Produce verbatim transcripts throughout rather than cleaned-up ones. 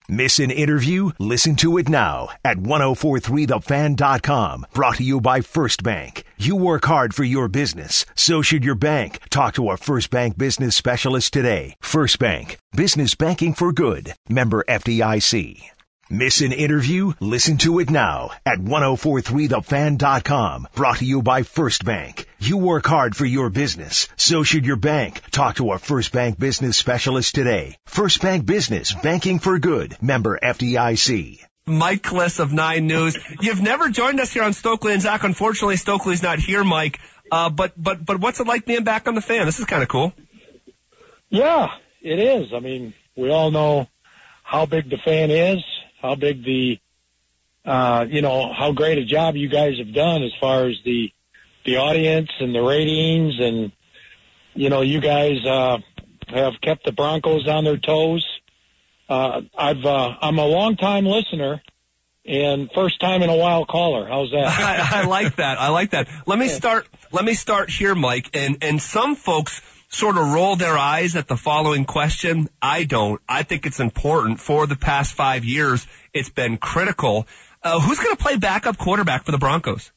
Miss an interview? Listen to it now at ten forty-three the fan dot com. Brought to you by First Bank. You work hard for your business. So should your bank. Talk to a First Bank business specialist today. First Bank. Business banking for good. Member F D I C. Miss an interview? Listen to it now at ten forty-three the fan dot com. Brought to you by First Bank. You work hard for your business. So should your bank. Talk to a First Bank business specialist today. First Bank Business, banking for good. Member F D I C. Mike Kliss of Nine News. You've never joined us here on Stokely and Zach. Unfortunately, Stokely's not here, Mike. Uh, but, but, but what's it like being back on the Fan? This is kind of cool. Yeah, it is. I mean, we all know how big the Fan is. How big the, uh, you know, how great a job you guys have done as far as the, the audience and the ratings. And, you know, you guys, uh, have kept the Broncos on their toes. Uh, I've, uh, I'm a long time listener and first time in a while caller. How's that? I, I like that. I like that. Let me start, let me start here, Mike. And, and some folks sort of roll their eyes at the following question. I don't. I think it's important. For the past five years, it's been critical. Uh, who's going to play backup quarterback for the Broncos?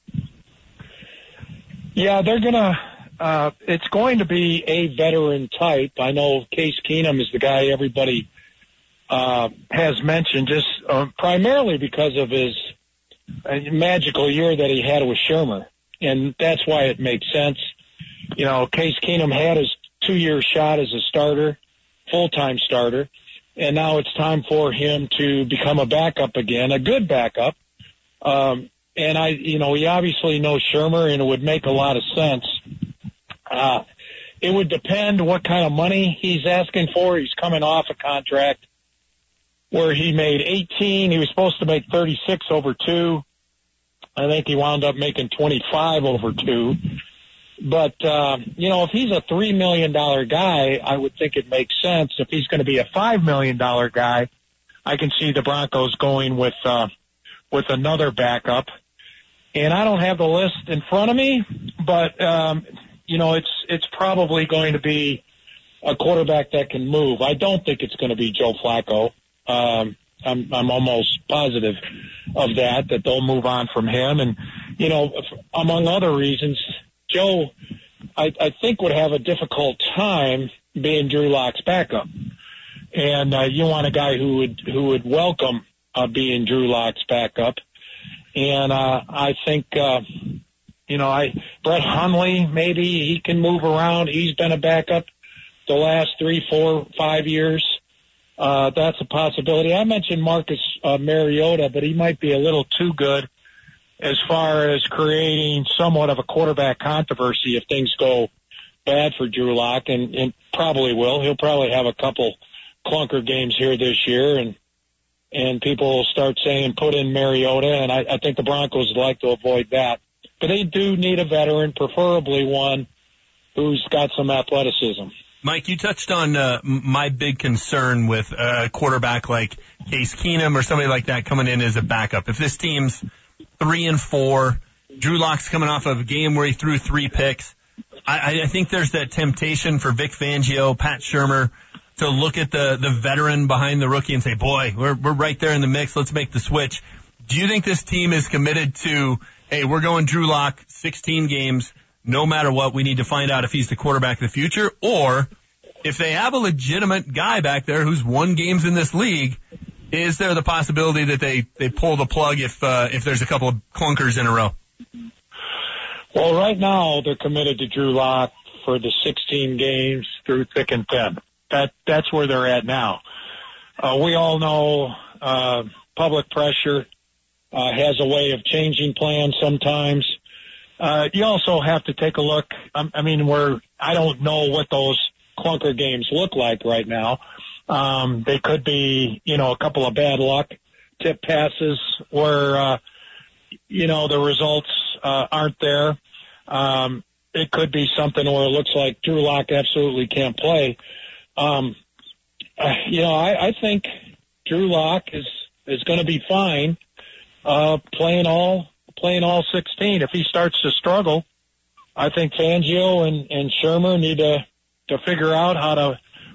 Yeah, they're going to, uh, it's going to be a veteran type. I know Case Keenum is the guy everybody, uh, has mentioned just uh, primarily because of his uh, magical year that he had with Shermer. And that's why it makes sense. You know, Case Keenum had his two-year shot as a starter, full-time starter, and now it's time for him to become a backup again, a good backup. Um, and I, you know, he obviously knows Shermer, and it would make a lot of sense. Uh, it would depend what kind of money he's asking for. He's coming off a contract where he made eighteen. He was supposed to make thirty-six over two. I think he wound up making twenty-five over two. But, uh, you know, if he's a three million dollars guy, I would think it makes sense. If he's going to be a five million dollars guy, I can see the Broncos going with, uh, with another backup. And I don't have the list in front of me, but, um, you know, it's, it's probably going to be a quarterback that can move. I don't think it's going to be Joe Flacco. Um, I'm, I'm almost positive of that, that they'll move on from him. And, you know, among other reasons, Joe, I, I think, would have a difficult time being Drew Lock's backup. And uh, you want a guy who would who would welcome uh, being Drew Lock's backup. And uh, I think, uh, you know, I Brett Hundley, maybe he can move around. He's been a backup the last three, four, five years. Uh, that's a possibility. I mentioned Marcus uh, Mariota, but he might be a little too good as far as creating somewhat of a quarterback controversy if things go bad for Drew Lock, and, and probably will. He'll probably have a couple clunker games here this year, and and people will start saying put in Mariota, and I, I think the Broncos would like to avoid that. But they do need a veteran, preferably one who's got some athleticism. Mike, you touched on uh, my big concern with a quarterback like Case Keenum or somebody like that coming in as a backup. If this team's three and four, Drew Lock's coming off of a game where he threw three picks, I, I think there's that temptation for Vic Fangio, Pat Shurmur, to look at the, the veteran behind the rookie and say, boy, we're, we're right there in the mix. Let's make the switch. Do you think this team is committed to, hey, we're going Drew Lock, sixteen games, no matter what, we need to find out if he's the quarterback of the future? Or if they have a legitimate guy back there who's won games in this league, is there the possibility that they, they pull the plug if uh, if there's a couple of clunkers in a row? Well, right now they're committed to Drew Lock for the sixteen games through thick and thin. That that's where they're at now. Uh, we all know uh, public pressure uh, has a way of changing plans sometimes. Uh, you also have to take a look. I, I mean, we're I don't know what those clunker games look like right now. Um, they could be, you know, a couple of bad luck tip passes where, uh, you know, the results uh, aren't there. Um, it could be something where it looks like Drew Lock absolutely can't play. Um, uh, you know, I, I think Drew Lock is, is going to be fine uh, playing all playing all sixteen. If he starts to struggle, I think Fangio and, and Shurmur need to, to figure out how to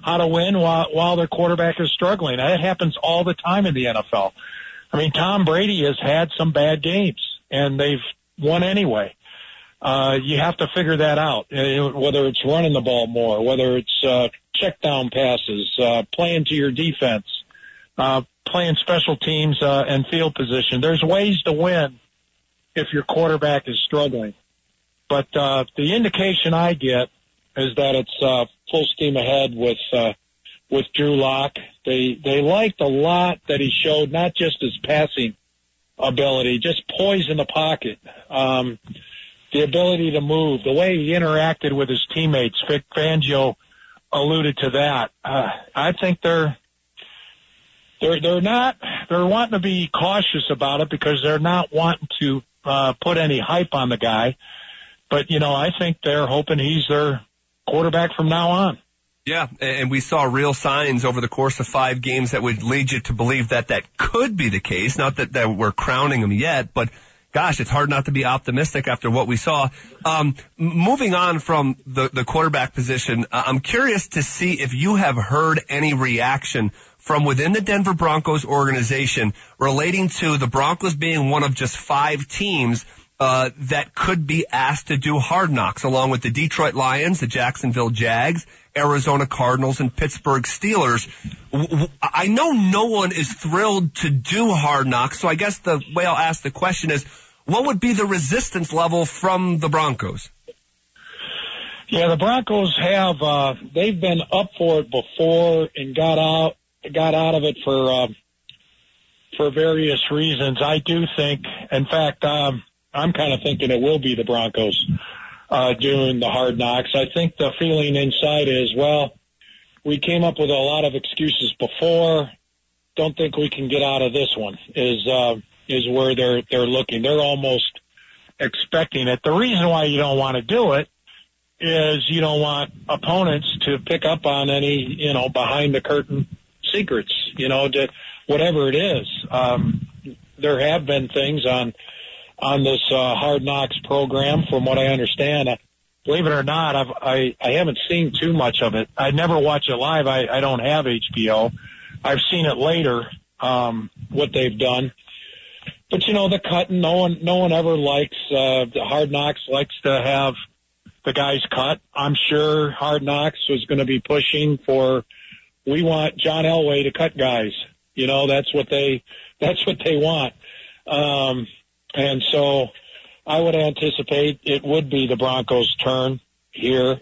how to win while, while their quarterback is struggling. That happens all the time in the N F L. I mean, Tom Brady has had some bad games, and they've won anyway. Uh, you have to figure that out, whether it's running the ball more, whether it's uh, check down passes, uh, playing to your defense, uh, playing special teams uh, and field position. There's ways to win if your quarterback is struggling. But uh, the indication I get is that it's uh, full steam ahead with uh, with Drew Lock. They they liked a lot that he showed, not just his passing ability, just poise in the pocket, um, the ability to move, the way he interacted with his teammates. Vic Fangio alluded to that. Uh, I think they're they're they're not they're wanting to be cautious about it because they're not wanting to uh, put any hype on the guy. But you know, I think they're hoping he's their quarterback from now on. Yeah, and we saw real signs over the course of five games that would lead you to believe that that could be the case. Not that, that we're crowning him yet, but gosh, it's hard not to be optimistic after what we saw. Um, moving on from the, the quarterback position, uh, I'm curious to see if you have heard any reaction from within the Denver Broncos organization relating to the Broncos being one of just five teams uh, that could be asked to do Hard Knocks, along with the Detroit Lions, the Jacksonville Jags, Arizona Cardinals, and Pittsburgh Steelers. I know no one is thrilled to do Hard Knocks, so I guess the way I'll ask the question is, what would be the resistance level from the Broncos? Yeah, the Broncos have, uh, they've been up for it before and got out, got out of it for, uh, for various reasons. I do think, in fact, um, I'm kind of thinking it will be the Broncos uh, doing the Hard Knocks. I think the feeling inside is, well, we came up with a lot of excuses before. Don't think we can get out of this one. Is uh, is where they're they're looking. They're almost expecting it. The reason why you don't want to do it is you don't want opponents to pick up on any, you know, behind the curtain secrets. You know, to whatever it is. Um, there have been things on. on this uh, Hard Knocks program, from what I understand. Uh, believe it or not, I've, I I haven't seen too much of it. I never watch it live. I, I don't have H B O. I've seen it later, um, what they've done. But, you know, the cutting, no one no one ever likes, uh, the Hard Knocks likes to have the guys cut. I'm sure Hard Knocks was going to be pushing for, we want John Elway to cut guys. You know, that's what they that's what they want. Um And so I would anticipate it would be the Broncos' turn here.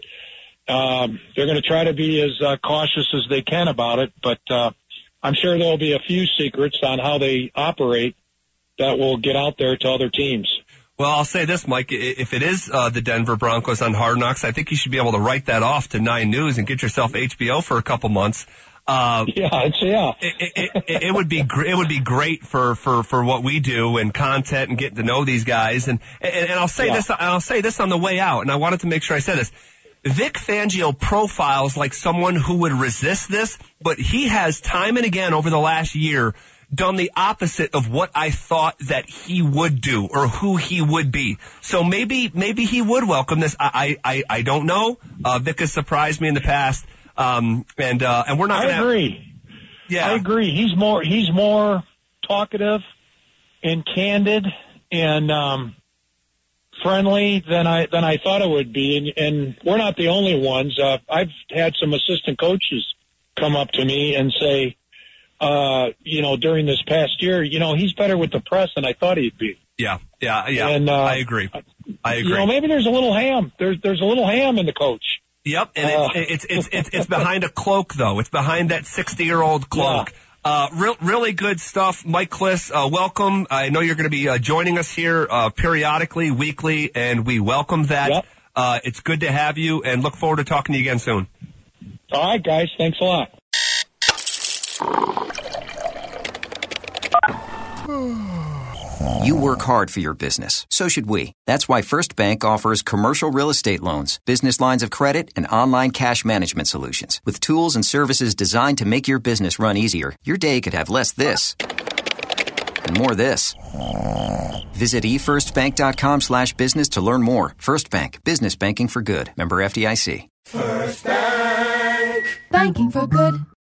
Um, they're going to try to be as uh, cautious as they can about it, but uh, I'm sure there'll be a few secrets on how they operate that will get out there to other teams. Well, I'll say this, Mike. If it is uh, the Denver Broncos on Hard Knocks, I think you should be able to write that off to Nine News and get yourself H B O for a couple months. Uh, yeah, it's, yeah. it, it, it, it would be gr- it would be great for, for, for what we do and content and getting to know these guys. And and, and I'll say yeah. this I'll say this on the way out. And I wanted to make sure I said this. Vic Fangio profiles like someone who would resist this, but he has time and again over the last year done the opposite of what I thought that he would do or who he would be. So maybe maybe he would welcome this. I I I don't know. Uh, Vic has surprised me in the past. Um, and, uh, and we're not going to. I agree. Have, yeah. I agree. He's more, he's more talkative and candid and, um, friendly than I, than I thought it would be. And, and we're not the only ones. Uh, I've had some assistant coaches come up to me and say, uh, you know, during this past year, you know, he's better with the press than I thought he'd be. Yeah. Yeah. Yeah. And, uh, I agree. I agree. You know, maybe there's a little ham. There's, there's a little ham in the coach. Yep, and uh, it's, it's it's it's it's behind a cloak though. It's behind that sixty-year-old cloak. Yeah. Uh, real, really good stuff, Mike Klis. Uh, welcome. I know you're going to be uh, joining us here uh, periodically, weekly, and we welcome that. Yep. Uh, it's good to have you, and look forward to talking to you again soon. All right, guys. Thanks a lot. You work hard for your business. So should we. That's why First Bank offers commercial real estate loans, business lines of credit, and online cash management solutions. With tools and services designed to make your business run easier, your day could have less this and more this. Visit e first bank dot com slash business to learn more. First Bank. Business banking for good. Member F D I C. First Bank. Banking for good.